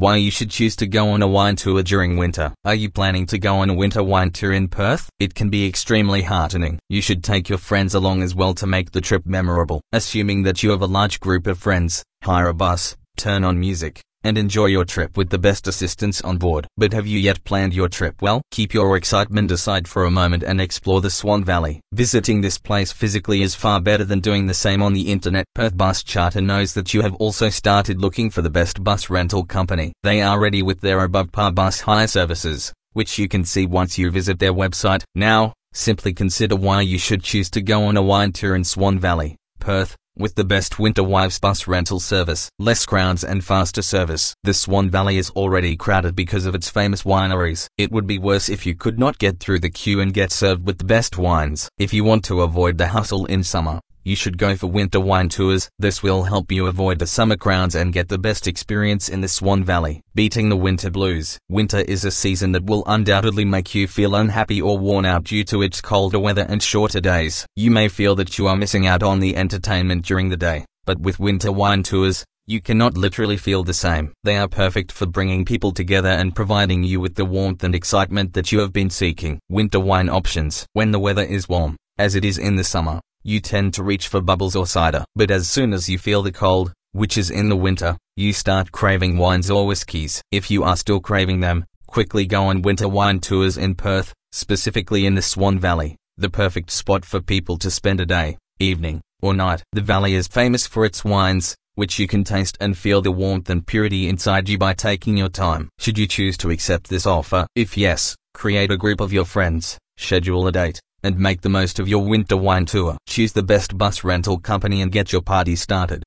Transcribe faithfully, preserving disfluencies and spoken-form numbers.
Why you should choose to go on a wine tour during winter. Are you planning to go on a winter wine tour in Perth? It can be extremely heartening. You should take your friends along as well to make the trip memorable. Assuming that you have a large group of friends, hire a bus, turn on music, and enjoy your trip with the best assistance on board. But have you yet planned your trip well? Keep your excitement aside for a moment and explore the Swan Valley. Visiting this place physically is far better than doing the same on the internet. Perth Bus Charter knows that you have also started looking for the best bus rental company. They are ready with their above par bus hire services, which you can see once you visit their website. Now, simply consider why you should choose to go on a wine tour in Swan Valley, Perth, with the best winter wives bus rental service, less crowds and faster service. The Swan Valley is already crowded because of its famous wineries. It would be worse if you could not get through the queue and get served with the best wines. If you want to avoid the hustle in summer, you should go for winter wine tours. This will help you avoid the summer crowds and get the best experience in the Swan Valley. Beating the winter blues. Winter is a season that will undoubtedly make you feel unhappy or worn out due to its colder weather and shorter days. You may feel that you are missing out on the entertainment during the day, but with winter wine tours, you cannot literally feel the same. They are perfect for bringing people together and providing you with the warmth and excitement that you have been seeking. Winter wine options. When the weather is warm, as it is in the summer, you tend to reach for bubbles or cider. But as soon as you feel the cold, which is in the winter, you start craving wines or whiskies. If you are still craving them, quickly go on winter wine tours in Perth, specifically in the Swan Valley, the perfect spot for people to spend a day, evening, or night. The valley is famous for its wines, which you can taste and feel the warmth and purity inside you by taking your time. Should you choose to accept this offer? If yes, create a group of your friends, schedule a date, and make the most of your winter wine tour. Choose the best bus rental company and get your party started.